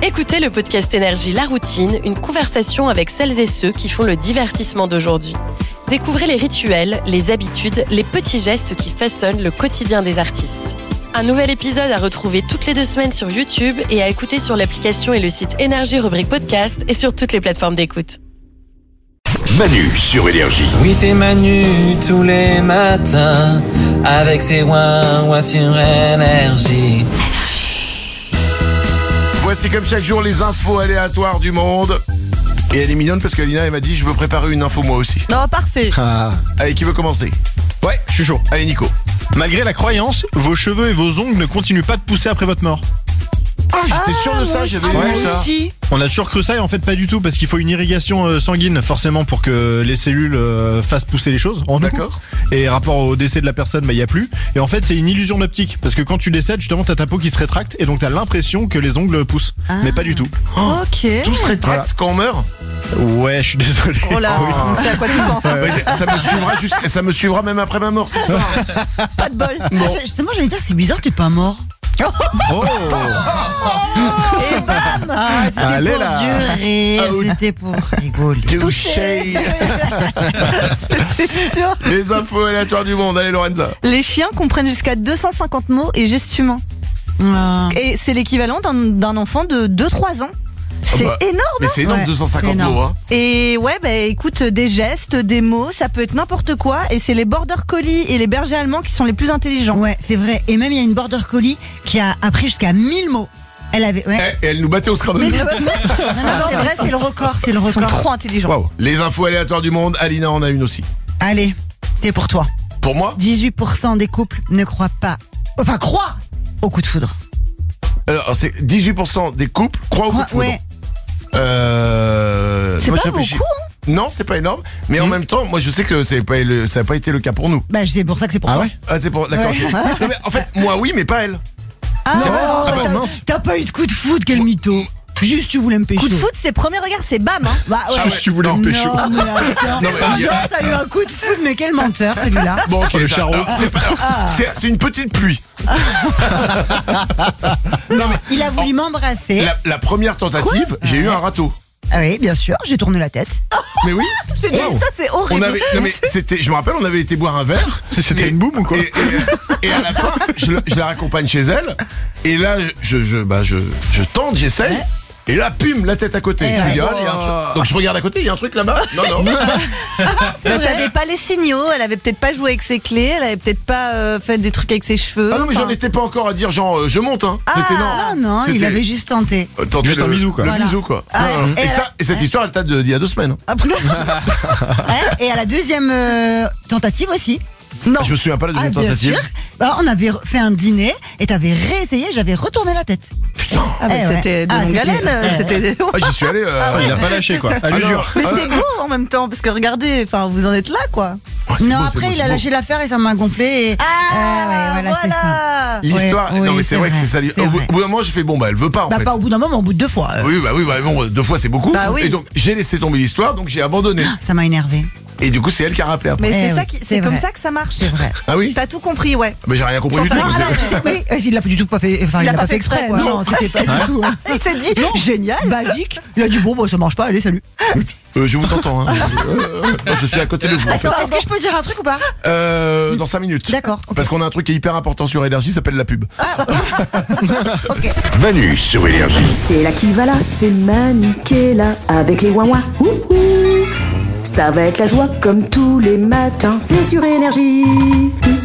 Écoutez le podcast Énergie La Routine, une conversation avec celles et ceux qui font le divertissement d'aujourd'hui. Découvrez les rituels, les habitudes, les petits gestes qui façonnent le quotidien des artistes. Un nouvel épisode à retrouver toutes les 2 semaines sur YouTube et à écouter sur l'application et le site Énergie rubrique podcast et sur toutes les plateformes d'écoute. Manu sur Énergie. Oui, c'est Manu tous les matins avec ses ouin-ouin sur Énergie. Voici comme chaque jour les infos aléatoires du monde. Et elle est mignonne parce qu'Alina elle m'a dit je veux préparer une info moi aussi. Non, parfait. Allez, qui veut commencer? Ouais, je suis chaud. Allez Nico. Malgré la croyance, vos cheveux et vos ongles ne continuent pas de pousser après votre mort. Ah, j'étais sûr de ça, j'avais vu ça. On a toujours cru ça et en fait pas du tout parce qu'il faut une irrigation sanguine forcément pour que les cellules fassent pousser les choses en nous. D'accord. Et rapport au décès de la personne, il y a plus. Et en fait c'est une illusion d'optique parce que quand tu décèdes justement t'as ta peau qui se rétracte et donc t'as l'impression que les ongles poussent. Mais pas du tout. Ok. Tout se rétracte quand on meurt. Ouais, je suis désolé. Oh là, on sait à quoi tu penses. Ça me suivra même après ma mort, c'est ça. Pas de bol. Bon. Justement, j'allais dire, c'est bizarre, t'es pas mort. Et bam. C'était Allez pour là. durer, c'était pour rigoler. Touché. C'est sûr. Les infos aléatoires du monde, allez Lorenza. Les chiens comprennent jusqu'à 250 mots et gestes humains. Ah. Et c'est l'équivalent d'un enfant de 2-3 ans. C'est bah, énorme. Mais c'est énorme, Ouais, 250 c'est énorme. mots, hein. Et ouais, écoute, des gestes, des mots, ça peut être n'importe quoi. Et c'est les border collies et les bergers allemands qui sont les plus intelligents. Ouais, c'est vrai. Et même, il y a une border collie qui a appris jusqu'à 1000 mots. Elle avait. Ouais. Et elle nous battait au Scrabble. Non, c'est vrai, c'est le record. C'est le Ils sont record. trop intelligents. Waouh. Les infos aléatoires du monde, Alina en a une aussi. Allez, c'est pour toi. Pour moi 18% des couples ne croient pas. Enfin, croient au coup de foudre. Alors, c'est 18% des couples croient au coup de foudre. Ouais. C'est moi, pas je réfléchis. beaucoup, Non, c'est pas énorme. Mais en même temps, moi, je sais que ça n'a pas été le cas pour nous. Bah, c'est pour ça que c'est pour Ah toi. ouais. Ah, c'est pour. D'accord. Ouais. Non, mais en fait, moi, oui, mais pas elle. Ah, C'est vrai. oh, Ah bah, t'as- mince. t'as pas eu de coup de foudre, quel mytho. Juste, tu voulais me pécho. Coup de foot, c'est premier regard, c'est bam. Hein. Bah, ouais. Juste, tu voulais me pécho. Non, mais attends. Non, mais- Genre, t'as eu un coup de foudre, mais quel menteur, celui-là. Bon, ok, Le ça- charreau. alors, c'est une petite pluie. Il a voulu m'embrasser. La première tentative, j'ai eu un râteau. Ah oui, bien sûr, j'ai tourné la tête. Mais oui. J'ai dit ça, c'est horrible. Non mais c'était, je me rappelle, on avait été boire un verre. C'était une boum ou quoi? Et à la fin, je la raccompagne chez elle. Et là, je tente, j'essaye. Et là, pum, la tête à côté. Eh Je me ouais. dis, il y a un truc. Donc je regarde à côté, il y a un truc là-bas. Non. Mais t'avais pas les signaux, elle avait peut-être pas joué avec ses clés, elle avait peut-être pas fait des trucs avec ses cheveux. Ah non, mais j'en enfin. étais pas encore à dire genre je monte, hein. C'était Non, il C'était- avait juste tenté. Tenter Juste un bisou, quoi. Le Voilà. bisou quoi. Ah, Et et cette histoire, elle date d'il y a 2 semaines. Ah, non. Et à la deuxième tentative aussi. Non. Je me souviens pas de la deuxième bien tentative. sûr. Bah, on avait fait un dîner et t'avais réessayé, j'avais retourné la tête. Ah, mais Eh ouais. c'était de Ah, longue c'était- haleine, c'était. Ah, j'y suis allé. Il a pas lâché quoi. À Ah, non. l'usure. Mais c'est beau en même temps, parce que regardez, enfin, vous en êtes là, quoi. Oh, c'est Non, beau, c'est après, beau, il c'est a beau. lâché l'affaire et ça m'a gonflé. Et... ouais, voilà, c'est ça. L'histoire, Ouais, non oui, mais c'est c'est vrai que vrai, c'est ça. c'est Au bout vrai. d'un moment, j'ai fait bon bah elle veut pas en Bah, fait. pas au bout d'un moment, au bout de 2 fois. Oui, bah bon, 2 fois c'est beaucoup. Bah oui. Et donc j'ai laissé tomber l'histoire, donc j'ai abandonné. Ça m'a énervé. Et du coup, c'est elle qui a rappelé après. Mais Eh c'est oui, ça qui, c'est c'est comme vrai. ça que ça marche. C'est vrai. Ah oui. T'as tout compris, ouais. Mais j'ai rien compris du tout. Non, alors, tu sais, oui, il l'a pas du tout pas fait. Enfin, il l'a pas fait exprès. quoi. Non, c'était pas du tout. Hein. Il s'est dit, génial. Basique. Il a dit bon, bah, ça marche pas. Allez, salut. Je vous entends. Hein. Je suis à côté de vous. En fait. Attends, est-ce que je peux dire un truc ou pas? Dans 5 minutes. D'accord, ok. Parce qu'on a un truc qui est hyper important sur Énergie, ça s'appelle la pub. Manu sur Énergie. C'est là qui va là, c'est Manu qui est là avec les ouin-ouin. Ça va être la joie comme tous les matins, c'est sur Énergie.